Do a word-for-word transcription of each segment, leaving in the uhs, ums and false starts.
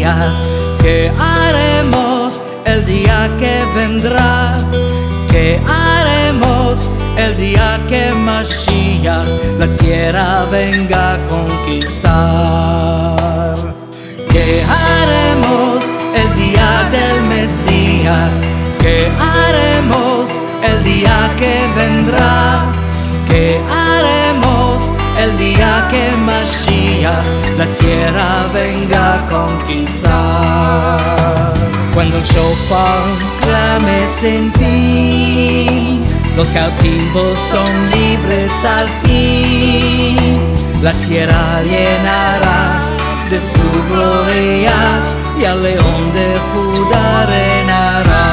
Mesías. ¿Qué haremos el día que vendrá? ¿Qué haremos el día que Mashiach la tierra venga a conquistar? ¿Qué haremos el día del Mesías? ¿Qué haremos el día que vendrá? ¿Qué haremos el día que Mashiach la tierra venga a conquistar? Cuando el shofar clame sin fin, los cautivos son libres al fin. La tierra llenará de su gloria y al león de Judá reinará.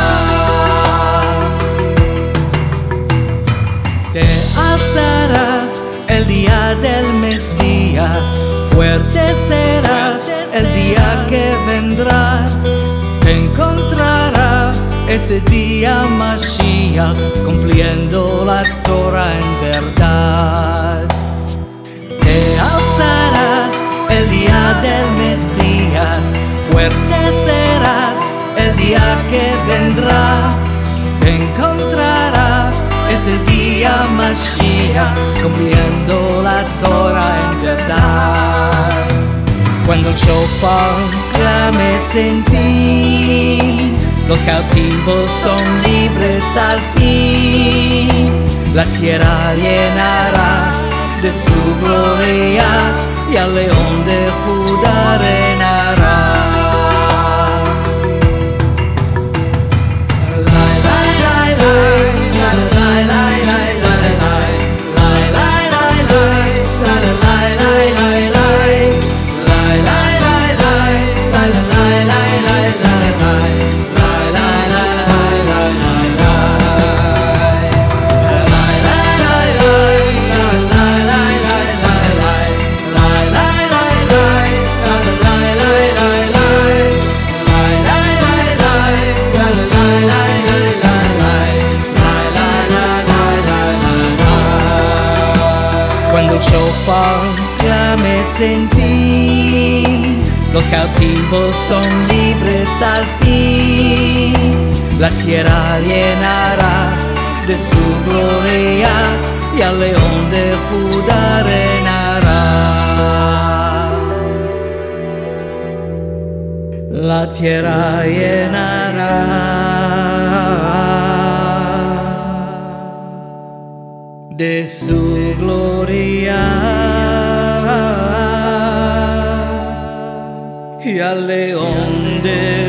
Te alzarás el día del Mesías, fuerte serás el día que vendrá. Te encontrará ese día Mashiach cumpliendo la Torah en verdad. Te alzarás el día del Mesías, fuerte serás el día que vendrá. Te encontrará ese día Mashiach cumpliendo la Torah en verdad. Cuando el shofar clame sin fin, los cautivos son libres al fin. La tierra llenará de su gloria y al león de Judá reinará. Cuando el shofar clame sin fin, los cautivos son libres al fin. La tierra llenará de su gloria y al león de Judá reinará. La tierra llenará de su gloria y al león de